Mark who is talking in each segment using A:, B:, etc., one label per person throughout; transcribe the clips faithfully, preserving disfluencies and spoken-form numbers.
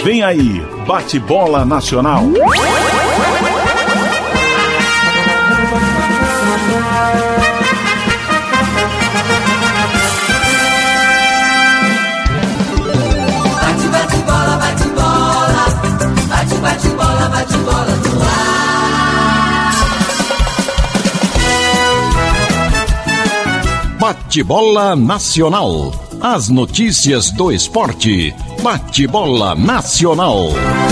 A: Vem aí, Bate-Bola Nacional.
B: Bate, bate, bola, bate, bola. Bate, bate, bola, bate, bola no ar.
C: Bate-Bola Nacional. As notícias do esporte. Bate-Bola Nacional.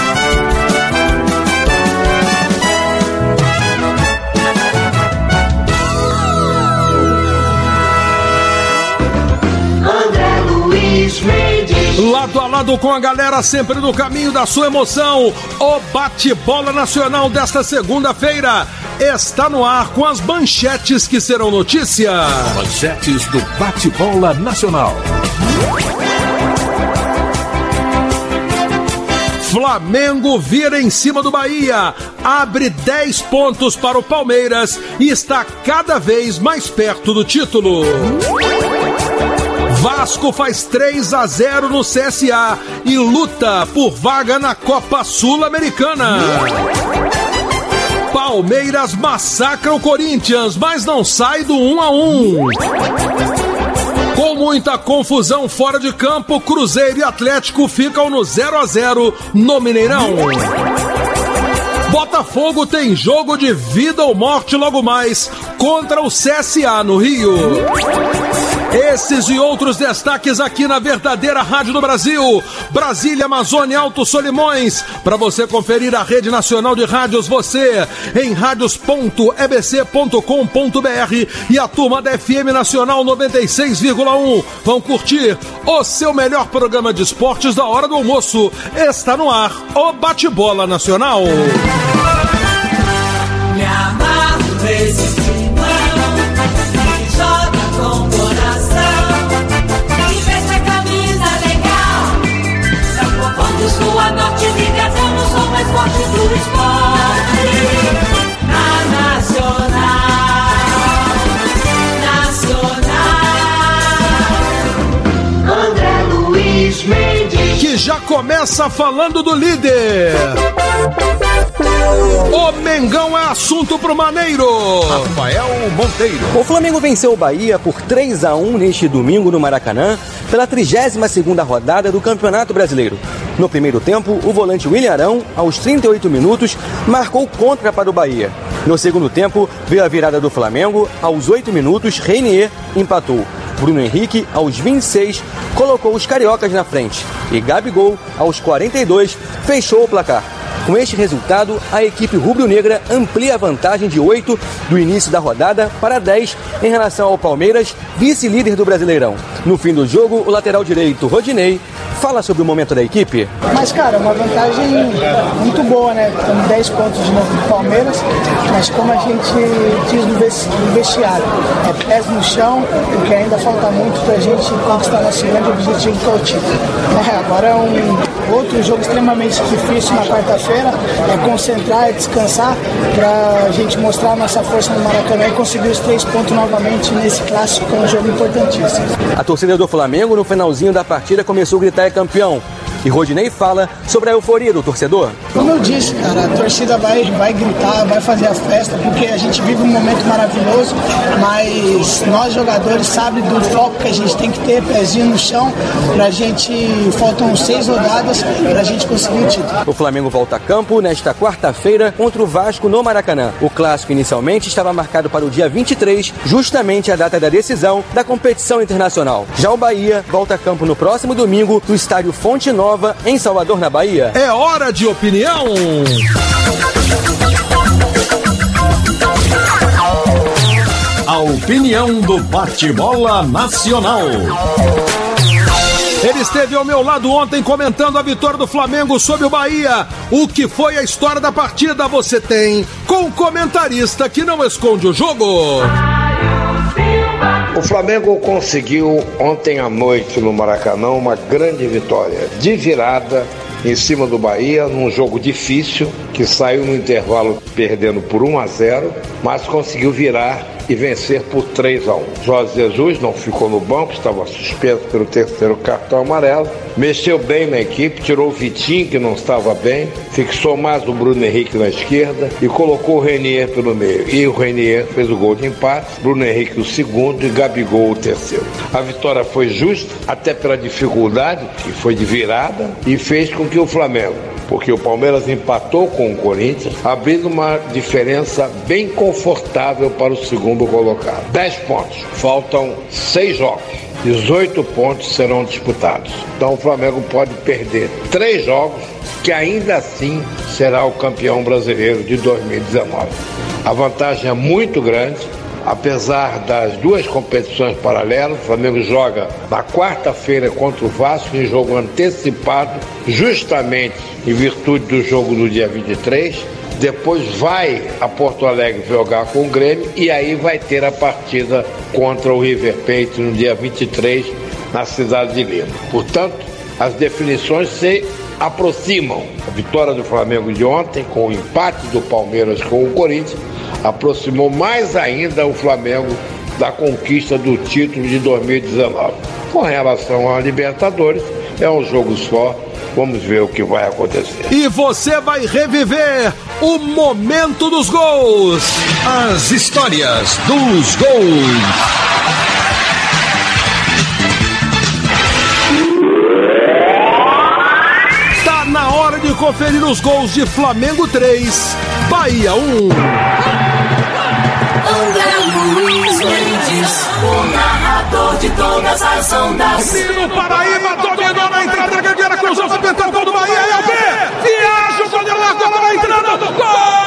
B: André Luiz Mendes.
D: Lado a lado com a galera, sempre no caminho da sua emoção. O Bate-Bola Nacional desta segunda-feira está no ar com as manchetes que serão notícia.
A: Manchetes do Bate-Bola Nacional.
D: Flamengo vira em cima do Bahia, abre dez pontos para o Palmeiras e está cada vez mais perto do título. Vasco faz três a zero no C S A e luta por vaga na Copa Sul-Americana. Palmeiras massacra o Corinthians, mas não sai do um a um. Com muita confusão fora de campo, Cruzeiro e Atlético ficam no zero a zero no Mineirão. Botafogo tem jogo de vida ou morte logo mais contra o C S A no Rio. Esses e outros destaques aqui na verdadeira Rádio do Brasil, Brasília, Amazônia, Alto Solimões. Para você conferir a rede nacional de rádios, você em radios ponto e b c ponto com ponto b r e a turma da F M Nacional noventa e seis vírgula um. Vão curtir o seu melhor programa de esportes da hora do almoço. Está no ar o Bate-Bola Nacional.
B: Me amarro nesse timão, que joga com coração, que veste a camisa legal. São Paulo, Sul, Norte, ligação, no som mais forte do esporte. Na Nacional, Nacional, André Luiz Mendes.
D: Que já começa falando do líder. O Mengão é assunto pro Maneiro.
C: Rafael Monteiro.
E: O Flamengo venceu o Bahia por três a um neste domingo no Maracanã, pela trigésima segunda rodada do Campeonato Brasileiro. No primeiro tempo, o volante William Arão, aos trinta e oito minutos, marcou contra para o Bahia. No segundo tempo, veio a virada do Flamengo. Aos oito minutos, Reinier empatou. Bruno Henrique, aos vinte e seis, colocou os cariocas na frente. E Gabigol, aos quarenta e dois, fechou o placar. Com este resultado, a equipe rubro-negra amplia a vantagem de oito do início da rodada para dez em relação ao Palmeiras, vice-líder do Brasileirão. No fim do jogo, o lateral direito, Rodinei, fala sobre o momento da equipe.
F: Mas, cara, é uma vantagem muito boa, né? Temos dez pontos de novo do Palmeiras, mas como a gente diz no vestiário, é pés no chão, porque ainda falta muito pra gente conquistar nosso grande objetivo, que é o título. É, agora é um outro jogo extremamente difícil na quarta-feira, é concentrar, é descansar, pra gente mostrar a nossa força no Maracanã e conseguir os três pontos novamente nesse clássico, que é um jogo importantíssimo.
E: A torcida do Flamengo, no finalzinho da partida, começou a gritar: é campeão. E Rodinei fala sobre a euforia do torcedor.
F: Como eu disse, cara, a torcida vai, vai gritar, vai fazer a festa, porque a gente vive um momento maravilhoso, mas nós jogadores sabemos do foco que a gente tem que ter, pezinho no chão, pra gente, faltam seis rodadas pra gente conseguir o título.
E: O Flamengo volta a campo nesta quarta-feira contra o Vasco no Maracanã. O clássico inicialmente estava marcado para o dia vinte e três, justamente a data da decisão da competição internacional. Já o Bahia volta a campo no próximo domingo no estádio Fonte Nova, em Salvador, na Bahia.
D: É hora de opinião.
C: A opinião do Bate-Bola Nacional.
D: Ele esteve ao meu lado ontem comentando a vitória do Flamengo sobre o Bahia. O que foi a história da partida você tem com o comentarista que não esconde o jogo.
G: O Flamengo conseguiu ontem à noite no Maracanã uma grande vitória de virada em cima do Bahia, num jogo difícil, que saiu no intervalo perdendo por um a zero, mas conseguiu virar e vencer por três a um. Jorge Jesus não ficou no banco, estava suspenso pelo terceiro cartão amarelo, Mexeu bem na equipe, tirou o Vitinho, que não estava bem, fixou mais o Bruno Henrique na esquerda e colocou o Renier pelo meio. E o Renier fez o gol de empate, Bruno Henrique o segundo e Gabigol o terceiro. A vitória foi justa, até pela dificuldade, que foi de virada, e fez com que o Flamengo, porque o Palmeiras empatou com o Corinthians, abrindo uma diferença bem confortável para o segundo colocado. dez pontos, faltam seis jogos. dezoito pontos serão disputados. Então o Flamengo pode perder três jogos, que ainda assim será o campeão brasileiro de dois mil e dezenove. A vantagem é muito grande, apesar das duas competições paralelas. O Flamengo joga na quarta-feira contra o Vasco, em jogo antecipado, justamente em virtude do jogo do dia vinte e três. Depois vai a Porto Alegre jogar com o Grêmio e aí vai ter a partida contra o River Plate no dia vinte e três na cidade de Lima. Portanto, as definições se aproximam. A vitória do Flamengo de ontem, com o empate do Palmeiras com o Corinthians, aproximou mais ainda o Flamengo da conquista do título de dois mil e dezenove. Com relação à Libertadores, é um jogo só. Vamos ver o que vai acontecer.
D: E você vai reviver o momento dos gols.
C: As histórias dos gols.
D: Tá na hora de conferir os gols de Flamengo três, Bahia um.
B: André Luiz Mendes, o narrador de todas as ondas.
D: Nino Paraíba dominou na entrada da grande área, cruzou, foi tentar o gol do Bahia, é o B. Viaja o goleiro lá, agora vai entrando, gol!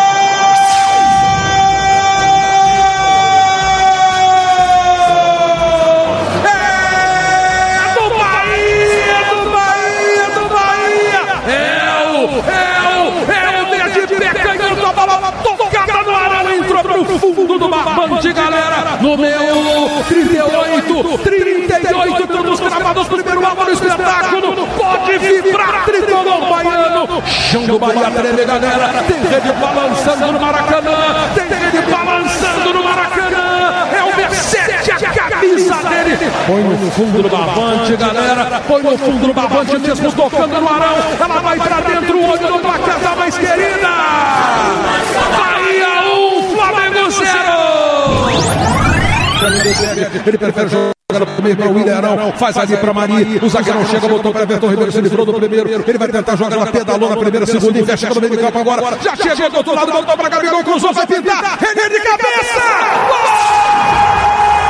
D: É do Bahia, do Bahia, do Bahia! É o, é o, é o Verde Pé, ganhando a bola, tocada no Arão, entrou pro fundo do barbante, galera, no meu trinta e oito, trinta e oito, todos gravados, primeiro alvo do espetáculo, pode vibrar, tricolor baiano, chão do Bahia treme, galera, tem rede balançando no Maracanã, tem rede balançando no Maracanã, é o B sete, a camisa dele, põe no fundo do barbante, galera, põe no fundo do barbante, mesmo tocando no Arão, ela vai pra dentro, o olho no placar da mais querida, Bahia um, Flamengo zero. Ele prefere jogar no meio para o Willian, faz ali para Mari, o zagueirão chega, botou para Everton Ribeiro, se livrou do primeiro, ele vai tentar jogar, ela pedalou na primeira, segunda, investe no meio de campo agora, já chegou do outro lado, voltou para Gabigol, cruzou, vai pintar, René de cabeça, gol!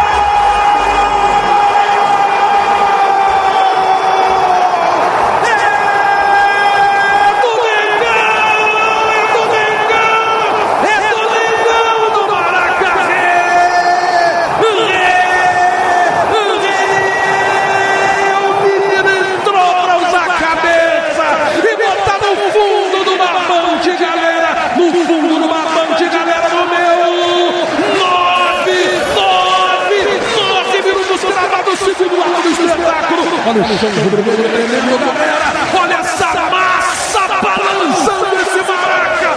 D: Olha o chão do Bruno, tremendo, galera. Olha essa massa balançando esse Maraca.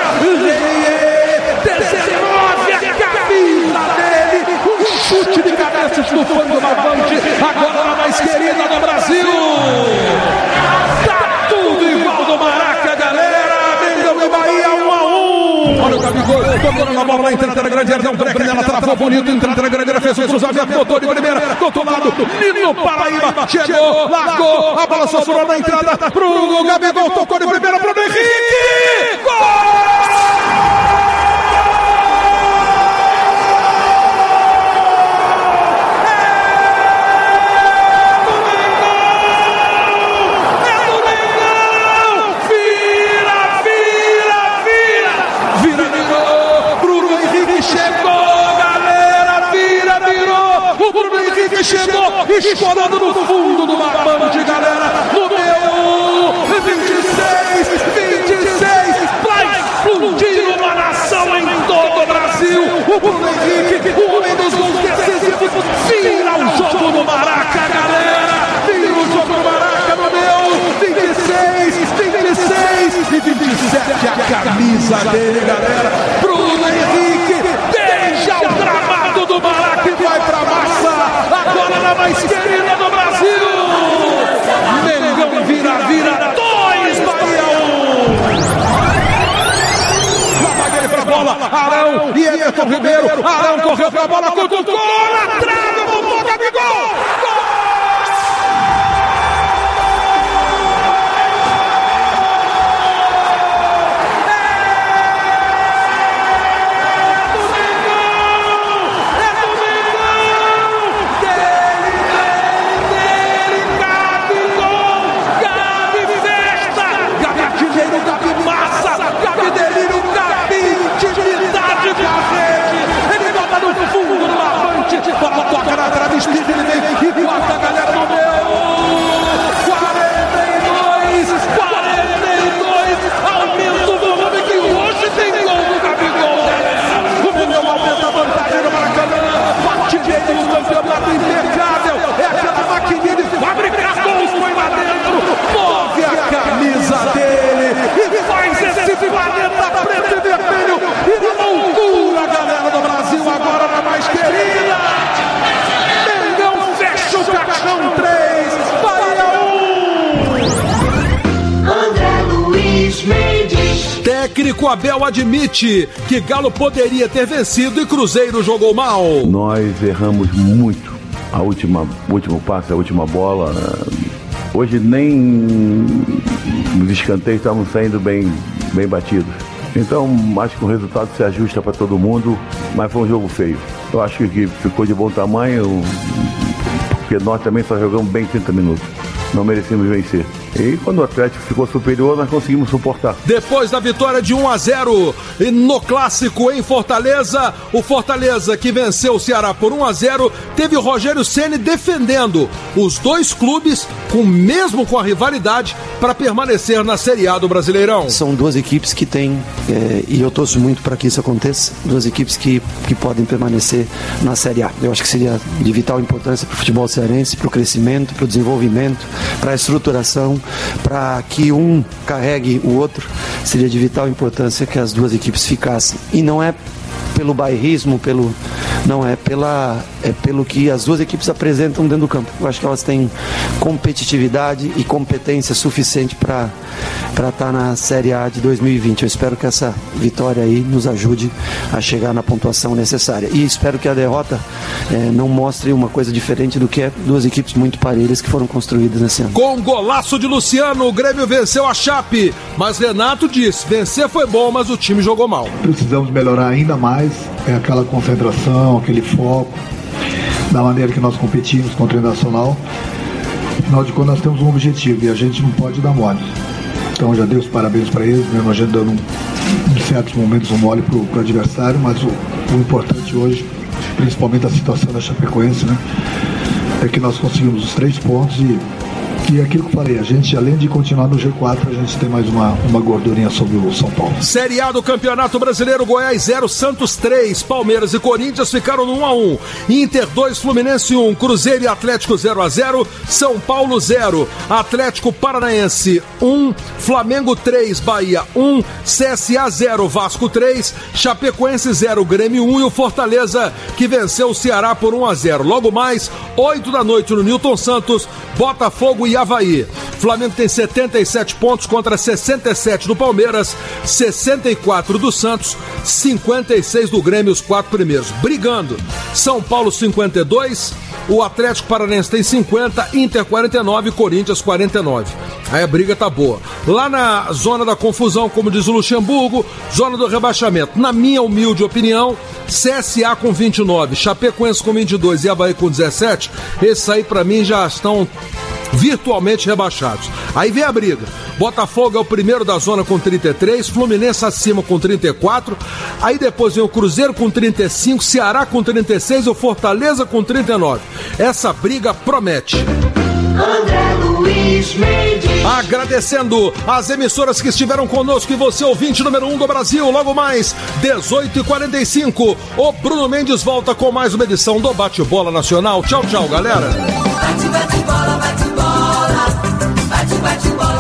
D: dezenove, a camisa dele. Um chute de cabeça do fã do barbante. Agora a mais querida do Brasil. Tá tudo igual do Maraca, galera. Mengão e Bahia, um a um. Olha o Gabigol, tocando na bola, entrada na grande área, deu um break nela, travou bonito, entrada na grande área, fez o cruzamento, botou de primeira, do outro lado, Nino Paraíba, chegou, largou, a bola só na entrada, pro Gabigol, tocou de primeira, pro Henrique, gol! Chegou, escorando no fundo do barbante, galera, no meu vinte e seis, vinte e seis, vai explodir uma nação em todo o Brasil, o Bruno Henrique, o homem dos gols decisivos, vira o jogo no Maraca, galera, vira o jogo no Maraca, no meu vinte e seis, vinte e seis e vinte e sete, a camisa dele, galera, Bruno Henrique, deixa o gramado do Maraca e vai pra massa, agora na mais querida do Brasil, Mengão. e Everton Ribeiro, Arão correu pra bola, cutucou, na trave, voltou, Gabigol! Gol! Toca na trave, espírito, ele vem e bota a galera no meu. quarenta e dois, quarenta e dois, aumenta o volume que hoje tem gol do Gabigol. O Milhão aumenta a vantagem no Maracanã. Artilheiro do campeonato impecável. É aquela maquininha de fabricar gols, foi lá dentro. Move a camisa dele e faz esse planeta preto e vermelho. E na loucura, galera do Brasil, agora na mais querida. Caixão três, Bahia um. André Luiz Mendes. Técnico Abel admite que Galo poderia ter vencido e Cruzeiro jogou mal.
H: Nós erramos muito. A última, o último passe, a última bola. Hoje nem os escanteios estavam saindo bem, bem batidos. Então, acho que o resultado se ajusta para todo mundo, mas foi um jogo feio. Eu acho que ficou de bom tamanho, porque nós também só jogamos bem trinta minutos. Não merecemos vencer. E quando o Atlético ficou superior, nós conseguimos suportar.
D: Depois da vitória de um a zero no Clássico em Fortaleza, o Fortaleza, que venceu o Ceará por um a zero, teve o Rogério Ceni defendendo os dois clubes, com, mesmo com a rivalidade, para permanecer na Série A do Brasileirão.
I: São duas equipes que têm, é, e eu torço muito para que isso aconteça, duas equipes que, que podem permanecer na Série A. Eu acho que seria de vital importância para o futebol cearense, para o crescimento, para o desenvolvimento, para a estruturação, para que um carregue o outro. Seria de vital importância que as duas equipes ficassem. E não é pelo bairrismo, pelo, não é, pela, é pelo que as duas equipes apresentam dentro do campo. Eu acho que elas têm competitividade e competência suficiente para para estar na Série A de dois mil e vinte. Eu espero que essa vitória aí nos ajude a chegar na pontuação necessária. E espero que a derrota é, não mostre uma coisa diferente do que é duas equipes muito parelhas que foram construídas nesse ano.
D: Com golaço de Luciano, o Grêmio venceu a Chape, mas Renato disse, vencer foi bom, mas o time jogou mal.
J: Precisamos melhorar ainda mais, é aquela concentração, aquele foco, da maneira que nós competimos contra o Nacional. Afinal de contas, nós temos um objetivo e a gente não pode dar mole. Então já dei os parabéns para eles, mesmo a gente dando um, em certos momentos um mole para o adversário, mas o, o importante hoje, principalmente a situação da Chapecoense, né, é que nós conseguimos os três pontos e E aquilo que eu falei, a gente, além de continuar no G quatro, a gente tem mais uma, uma gordurinha sobre o São Paulo.
D: Série A do Campeonato Brasileiro, Goiás zero, Santos três, Palmeiras e Corinthians ficaram no um a um. Inter dois, Fluminense um, Cruzeiro e Atlético zero a zero, São Paulo zero, Atlético Paranaense um, Flamengo três, Bahia um, C S A zero, Vasco três, Chapecoense zero, Grêmio um e o Fortaleza, que venceu o Ceará por um a zero. Logo mais, oito da noite no Newton Santos, Botafogo e Avaí. Flamengo tem setenta e sete pontos contra sessenta e sete do Palmeiras, sessenta e quatro do Santos, cinquenta e seis do Grêmio, os quatro primeiros. Brigando, São Paulo cinquenta e dois, o Atlético Paranaense tem cinquenta, Inter quarenta e nove, Corinthians quarenta e nove. Aí a briga tá boa. Lá na zona da confusão, como diz o Luxemburgo, zona do rebaixamento. Na minha humilde opinião, C S A com vinte e nove, Chapecoense com vinte e dois e Avaí com dezessete, esses aí pra mim já estão virtualmente rebaixados. Aí vem a briga. Botafogo é o primeiro da zona com trinta e três, Fluminense acima com trinta e quatro, aí depois vem o Cruzeiro com trinta e cinco, Ceará com trinta e seis e o Fortaleza com trinta e nove. Essa briga promete. André Luiz Mendes. Agradecendo as emissoras que estiveram conosco e você, ouvinte número um do Brasil. Logo mais, dezoito e quarenta e cinco, o Bruno Mendes volta com mais uma edição do Bate-Bola Nacional. Tchau, tchau, galera.
B: Bate, bate, bola, bate, bola. Bate, bate, bola.